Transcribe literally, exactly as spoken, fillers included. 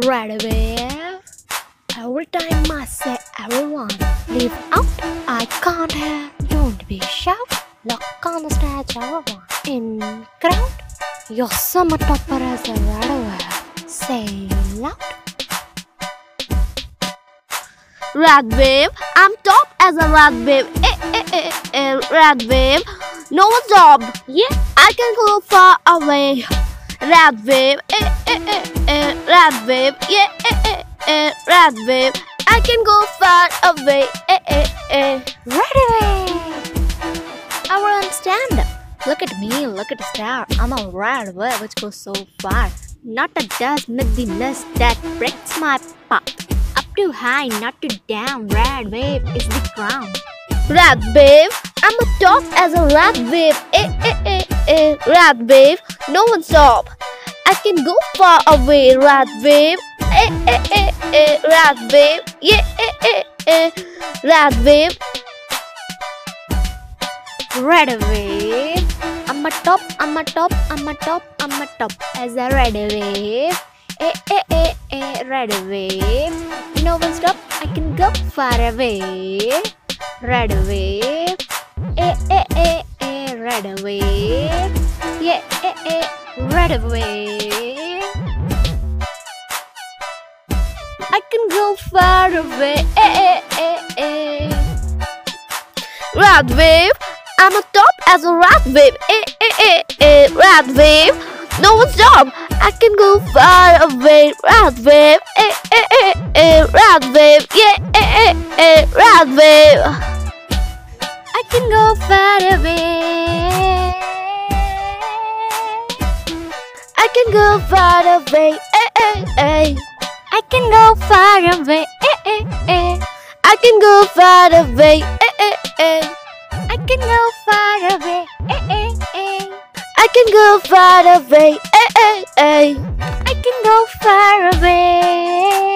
right away. Every time I say everyone, leave out, I can't hear. Don't be shout, look on the stage, everyone. In crowd, your summer topper as a right away. Say loud. Rat wave, I'm top as a rat wave. Eh, eh, eh, eh, rat wave, no job. Yeah, I can go far away. Rat wave, eh, eh, eh, eh, rat wave. Yeah, eh, eh, eh, rat wave. I can go far away. Eh, eh, eh. Right away. Everyone stand up. Look at me, look at the star. I'm a right away which goes so far. Not a dust, not the nest that breaks my pop. Up too high, not too down. Rat wave is the ground. Rat wave, I'm a top as a rat wave. Eh, eh, eh, eh, rat wave, no one stop. I can go far away. Rat wave, eh, eh, eh, eh, rat wave. Yeah, eh, eh, eh, rat wave. Right away. I'm a top, I'm a top, I'm a top, I'm a top as a red wave. Eh, eh, eh, eh, red wave. No one stop, I can go far away. Red wave. Eh, eh, eh, eh, red wave. Yeah, eh, eh, red wave. I can go far away. Eh, eh, eh, eh. Rat wave, I'm a top as a rat wave. Eh, eh, eh, eh, rat wave. No one stop. I can go far away. Rat wave. Eh, eh, eh, eh, rat wave. Yeah, eh, eh, eh, rat wave. I can go far away. I can go far away. Eh, eh, eh. I can go far away. Eh, eh, eh. I can go far away. Eh, eh, eh. I can go far away. Eh, eh, eh. I can go far away. Eh, eh, eh. I can go far away.